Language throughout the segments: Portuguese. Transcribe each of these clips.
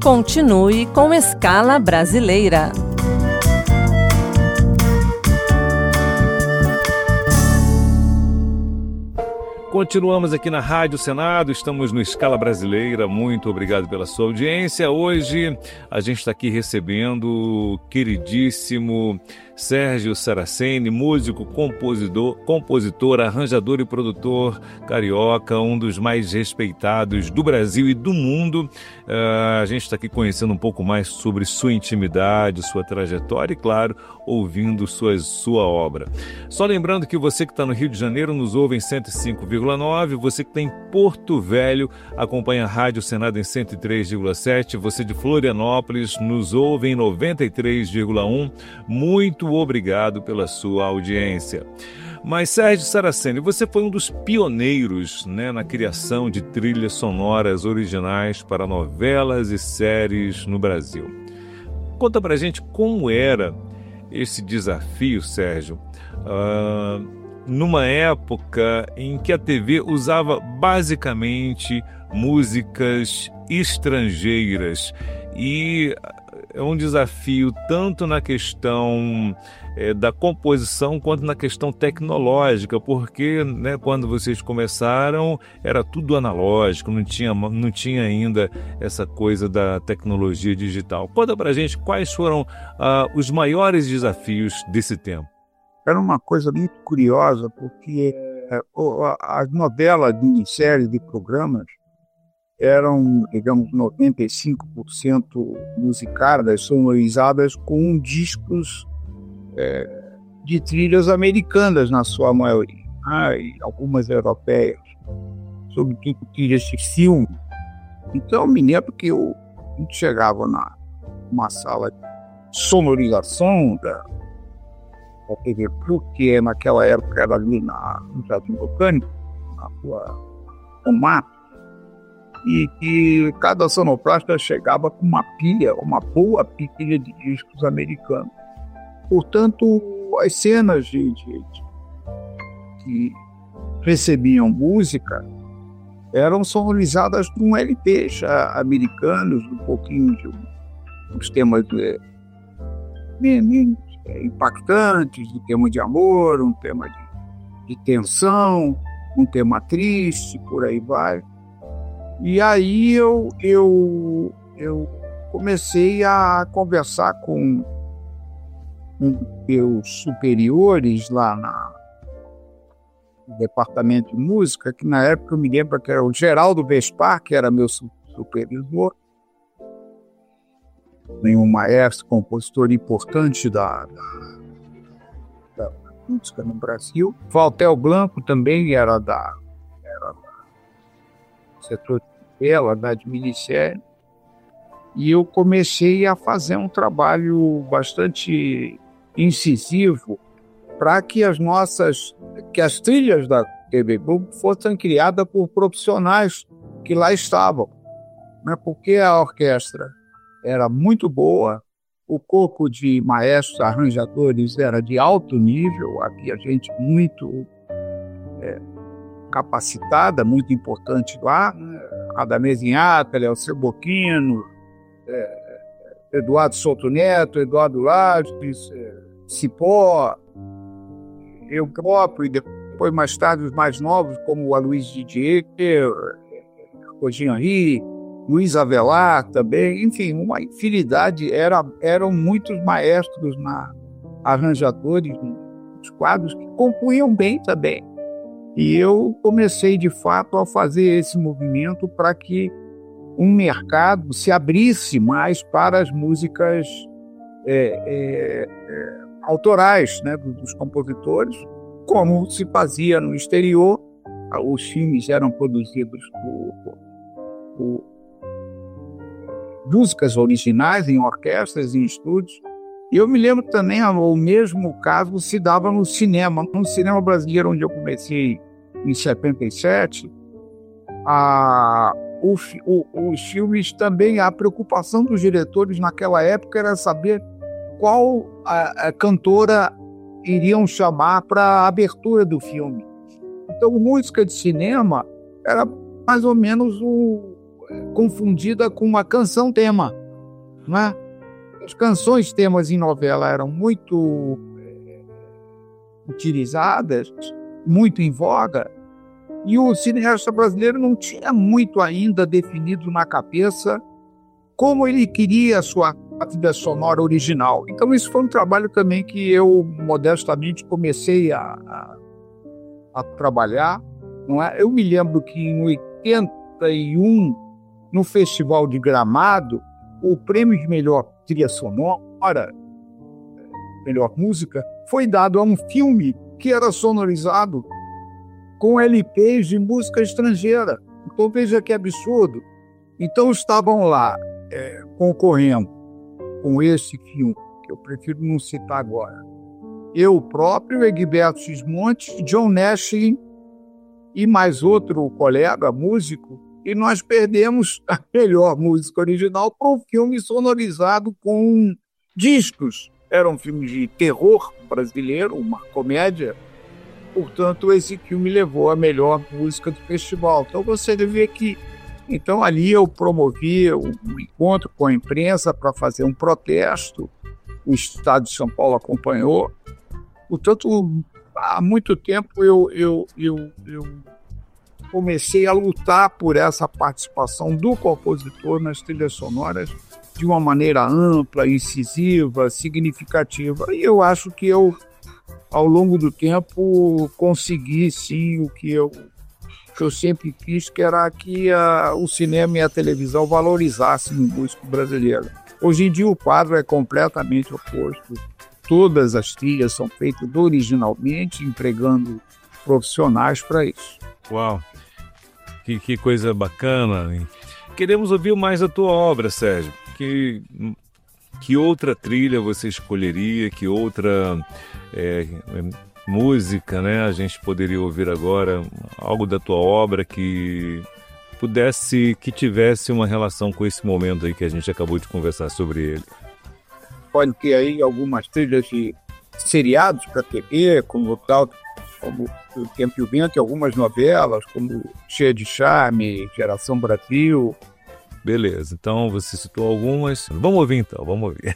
Continue com Escala Brasileira. Continuamos aqui na Rádio Senado, estamos no Escala Brasileira, muito obrigado pela sua audiência. Hoje a gente está aqui recebendo o queridíssimo Sérgio Saraceni, músico, compositor, arranjador e produtor carioca, um dos mais respeitados do Brasil e do mundo. A gente está aqui conhecendo um pouco mais sobre sua intimidade, sua trajetória e, claro, ouvindo sua obra. Só lembrando que você que está no Rio de Janeiro nos ouve em 105,9, você que está em Porto Velho acompanha a Rádio Senado em 103,7, você de Florianópolis nos ouve em 93,1. Muito obrigado pela sua audiência. Mas, Sérgio Saraceni, você foi um dos pioneiros, na criação de trilhas sonoras originais para novelas e séries no Brasil. Conta pra gente como era esse desafio, Sérgio, numa época em que a TV usava basicamente músicas estrangeiras, e é um desafio tanto na questão da composição quanto na questão tecnológica, porque quando vocês começaram era tudo analógico, não tinha ainda essa coisa da tecnologia digital. Conta pra gente quais foram os maiores desafios desse tempo. Era uma coisa muito curiosa, porque as novelas, minisséries e programas eram, digamos, 95% musicadas, sonorizadas com discos de trilhas americanas, na sua maioria, e algumas europeias, sobretudo trilhas de filme. Então, eu me lembro que a gente chegava numa sala de sonorização da TV Plus, que naquela época era ali no Jardim Botânico, na rua Omar, e cada sonoplasta chegava com uma boa pilha de discos americanos. Portanto, as cenas que recebiam música eram sonorizadas com LPs americanos, um pouquinho de uns temas impactantes, um tema de amor, um tema de tensão, um tema triste, por aí vai. E aí eu comecei a conversar com meus superiores lá no departamento de música, que na época eu me lembro que era o Geraldo Vespar, que era meu supervisor, um maestro, compositor importante da música no Brasil. Valtel Blanco também era do setor de tela, de minissérie. E eu comecei a fazer um trabalho bastante incisivo para que as trilhas da TV Globo fossem criadas por profissionais que lá estavam, porque a orquestra era muito boa, o corpo de maestros, arranjadores era de alto nível, havia gente muito capacitada, muito importante lá, Radamés Inhata, Léo Boquino, Eduardo Souto Neto, Eduardo Lages, Cipó, eu próprio, e depois mais tarde os mais novos, como o Aloysio Didier, Roger Henry, Luiz Avelar também, enfim, uma infinidade, eram muitos maestros arranjadores nos quadros que compunham bem também. E eu comecei, de fato, a fazer esse movimento para que um mercado se abrisse mais para as músicas autorais, dos compositores, como se fazia no exterior. Os filmes eram produzidos por músicas originais em orquestras, em estúdios. E eu me lembro também, o mesmo caso se dava no cinema. No cinema brasileiro, onde eu comecei em 77, os filmes também, a preocupação dos diretores naquela época era saber qual a cantora iriam chamar para a abertura do filme. Então, música de cinema era mais ou menos confundida com uma canção-tema, não é? As canções-temas em novela eram muito utilizadas, muito em voga, e o cineasta brasileiro não tinha muito ainda definido na cabeça como ele queria a sua trilha sonora original. Então isso foi um trabalho também que eu, modestamente, comecei a trabalhar, não é? Eu me lembro que em 81, no Festival de Gramado, o prêmio de melhor trilha sonora, melhor música, foi dado a um filme que era sonorizado com LPs de música estrangeira. Então veja que absurdo. Então estavam lá concorrendo com esse filme, que eu prefiro não citar agora, eu próprio, Egberto Gismonti, John Nash e mais outro colega, músico, e nós perdemos a melhor música original para um filme sonorizado com discos. Era um filme de terror brasileiro, uma comédia. Portanto, esse filme levou a melhor música do festival. Então você vê que... Então ali eu promovi um encontro com a imprensa para fazer um protesto. O Estado de São Paulo acompanhou. Portanto, há muito tempo eu comecei a lutar por essa participação do compositor nas trilhas sonoras de uma maneira ampla, incisiva, significativa. E eu acho que eu, ao longo do tempo, consegui, sim, o que eu sempre quis, que era que o cinema e a televisão valorizassem o músico brasileiro. Hoje em dia o quadro é completamente oposto. Todas as trilhas são feitas originalmente, empregando profissionais para isso. Uau, que coisa bacana, hein? Queremos ouvir mais a tua obra, Sérgio. Que outra trilha você escolheria? Que outra música, né? A gente poderia ouvir agora algo da tua obra que tivesse uma relação com esse momento aí que a gente acabou de conversar sobre ele. Pode ter aí algumas trilhas de seriados para TV, como O Tempo e o Vento, e algumas novelas, como Cheia de Charme, Geração Brasil. Beleza, então você citou algumas. Vamos ouvir então, vamos ouvir.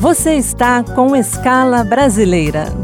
Você está com Escala Brasileira.